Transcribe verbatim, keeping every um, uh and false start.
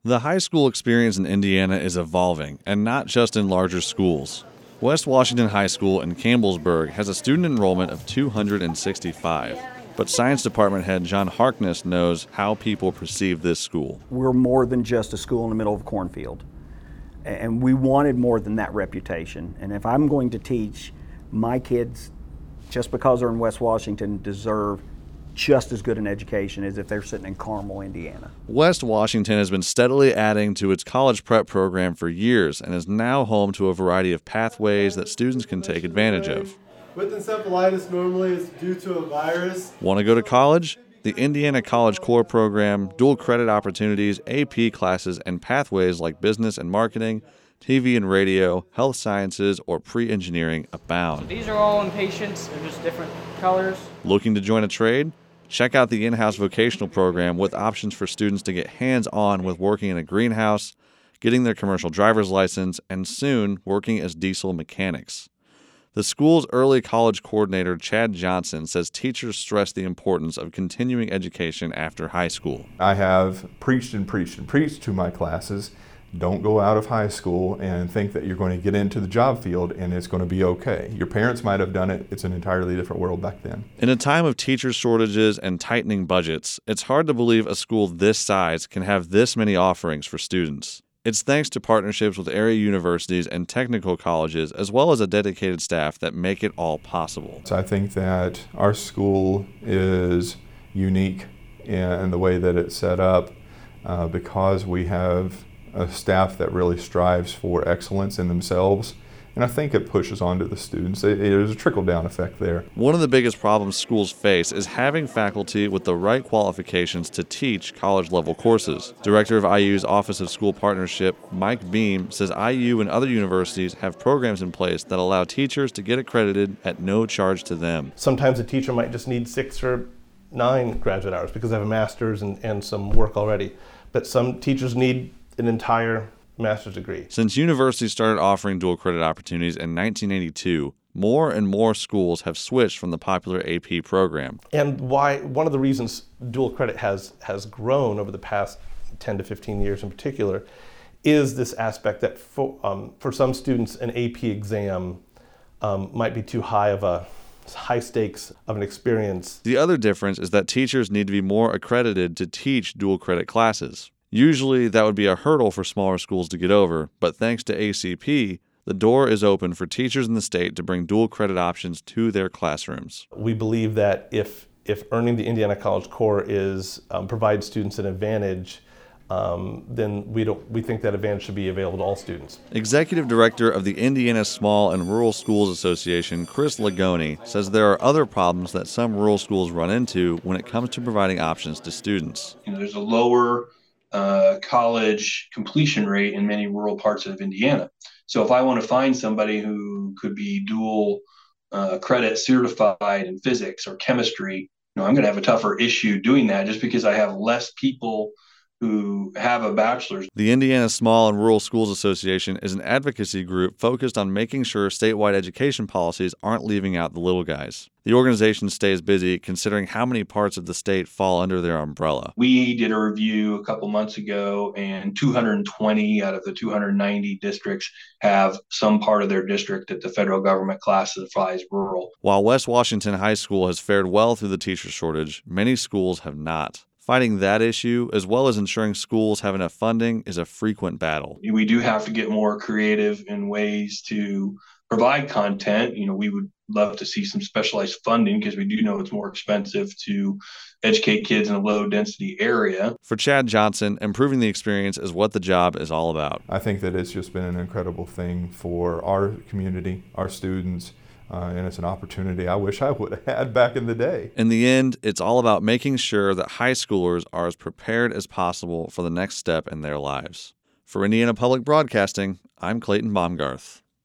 The high school experience in Indiana is evolving, and not just in larger schools. West Washington High School in Campbellsburg has a student enrollment of two hundred sixty-five, but Science Department head John Harkness knows how people perceive this school. We're more than just a school in the middle of a cornfield, and we wanted more than that reputation. And if I'm going to teach, my kids, just because they're in West Washington, deserve just as good an education as if they're sitting in Carmel, Indiana. West Washington has been steadily adding to its college prep program for years and is now home to a variety of pathways that students can take advantage of. With encephalitis normally is due to a virus. Want to go to college? The Indiana College Core program, dual credit opportunities, A P classes, and pathways like business and marketing, T V and radio, health sciences, or pre-engineering abound. So these are all in patients, they're just different colors. Looking to join a trade? Check out the in-house vocational program with options for students to get hands-on with working in a greenhouse, getting their commercial driver's license, and soon working as diesel mechanics. The school's early college coordinator, Chad Johnson, says teachers stress the importance of continuing education after high school. I have preached and preached and preached to my classes. Don't go out of high school and think that you're going to get into the job field and it's going to be okay. Your parents might have done it. It's an entirely different world back then. In a time of teacher shortages and tightening budgets, it's hard to believe a school this size can have this many offerings for students. It's thanks to partnerships with area universities and technical colleges, as well as a dedicated staff that make it all possible. So I think that our school is unique in the way that it's set up uh, because we have a staff that really strives for excellence in themselves, and I think it pushes on to the students. It, there's a trickle-down effect there. One of the biggest problems schools face is having faculty with the right qualifications to teach college-level courses. Director of I U's Office of School Partnership, Mike Beam, says I U and other universities have programs in place that allow teachers to get accredited at no charge to them. Sometimes a teacher might just need six or nine graduate hours because they have a master's and, and some work already, but some teachers need an entire master's degree. Since universities started offering dual credit opportunities in nineteen eighty-two, more and more schools have switched from the popular A P program. And why one of the reasons dual credit has has grown over the past ten to fifteen years in particular is this aspect that for, um, for some students an A P exam um, might be too high of a high stakes of an experience. The other difference is that teachers need to be more accredited to teach dual credit classes. Usually that would be a hurdle for smaller schools to get over, but thanks to A C P, the door is open for teachers in the state to bring dual credit options to their classrooms. We believe that if if earning the Indiana College Core is um, provides students an advantage, um, then we don't we think that advantage should be available to all students. Executive Director of the Indiana Small and Rural Schools Association, Chris Lagoni, says there are other problems that some rural schools run into when it comes to providing options to students. You know, there's a lower Uh, college completion rate in many rural parts of Indiana. So if I want to find somebody who could be dual uh, credit certified in physics or chemistry, you know, I'm going to have a tougher issue doing that just because I have less people who have a bachelor's. The Indiana Small and Rural Schools Association is an advocacy group focused on making sure statewide education policies aren't leaving out the little guys. The organization stays busy considering how many parts of the state fall under their umbrella. We did a review a couple months ago, and two hundred twenty out of the two hundred ninety districts have some part of their district that the federal government classifies rural. While West Washington High School has fared well through the teacher shortage, many schools have not. Fighting that issue, as well as ensuring schools have enough funding, is a frequent battle. We do have to get more creative in ways to provide content. You know, we would love to see some specialized funding because we do know it's more expensive to educate kids in a low-density area. For Chad Johnson, improving the experience is what the job is all about. I think that it's just been an incredible thing for our community, our students, Uh, and it's an opportunity I wish I would have had back in the day. In the end, it's all about making sure that high schoolers are as prepared as possible for the next step in their lives. For Indiana Public Broadcasting, I'm Clayton Baumgarth.